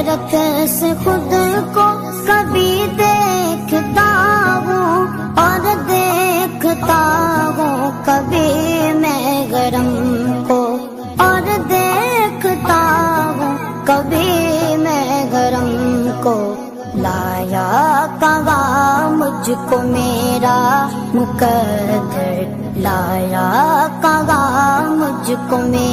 हैरत से खुद को कभी देखता हूँ और देखता हूँ कभी मैं गरम को, और देखता हूँ कभी मैं गरम को। लाया कहाँ मुझको मेरा मुकद्दर, लाया कहाँ मुझको मेरा